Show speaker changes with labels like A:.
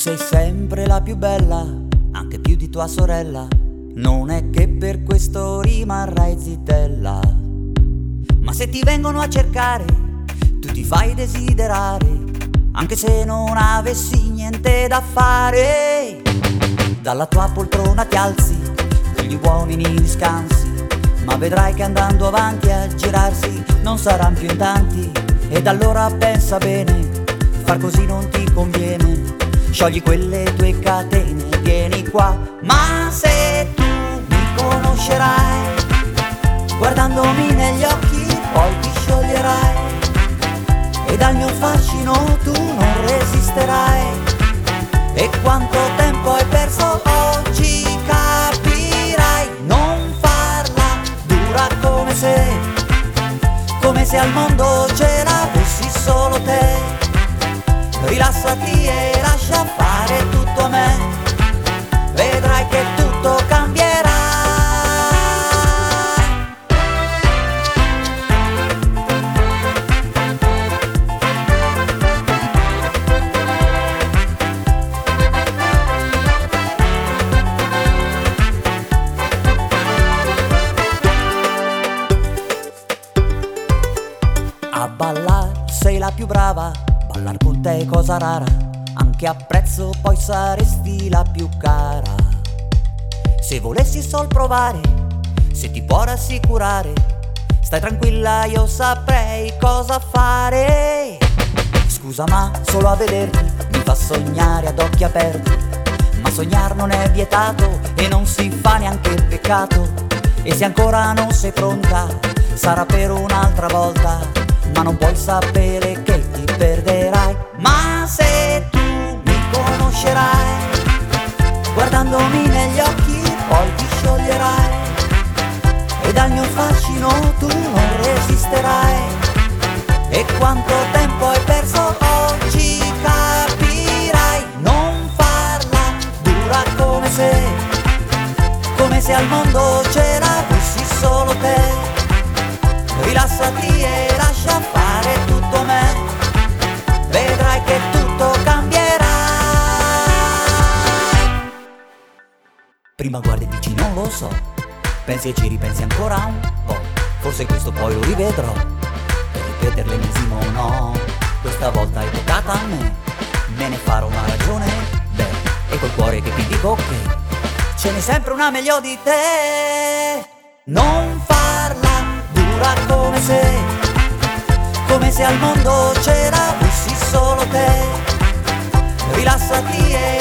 A: sei sempre la più bella, anche più di tua sorella. Non è che per questo rimarrai zitella. Ma se ti vengono a cercare, tu ti fai desiderare, anche se non avessi niente da fare. Dalla tua poltrona ti alzi, con gli uomini riscansi, ma vedrai che andando avanti a girarsi non saranno più in tanti. Ed allora pensa bene, far così non ti conviene. Sciogli quelle tue catene, vieni qua. Ma se tu mi conoscerai, guardandomi negli occhi poi ti scioglierai, e dal mio fascino tu non resisterai. E quanto tempo hai perso oggi capirai. Non farla dura come se al mondo ce l'avessi solo te. Rilassati e lascia fare tutto a me, vedrai che tutto cambierà. A ballare sei la più brava, ballar con te è cosa rara, anche a prezzo poi saresti la più cara. Se volessi sol provare, se ti può rassicurare, stai tranquilla, io saprei cosa fare. Scusa ma solo a vederti mi fa sognare ad occhi aperti, ma sognar non è vietato e non si fa neanche peccato. E se ancora non sei pronta, sarà per un'altra volta, ma non puoi sapere che ti perderai. Ma se tu mi conoscerai, guardandomi negli occhi poi ti scioglierai, e dal mio fascino tu non resisterai. E quanto tempo hai perso oggi capirai. Non farla dura come se al mondo ce l'avessi solo te. Rilassati e lascia fare tutto a me, vedrai che tutto cambierà. Prima guardi e dici non lo so, pensi e ci ripensi ancora un po', forse questo poi lo rivedrò, per ripetere l'ennesimo no. Questa volta è toccata a me ne farò una ragione, beh, e col cuore che ti dico che ce n'è sempre una meglio di te. Non farla dura come se al mondo ce l'avessi solo te. Rilassati e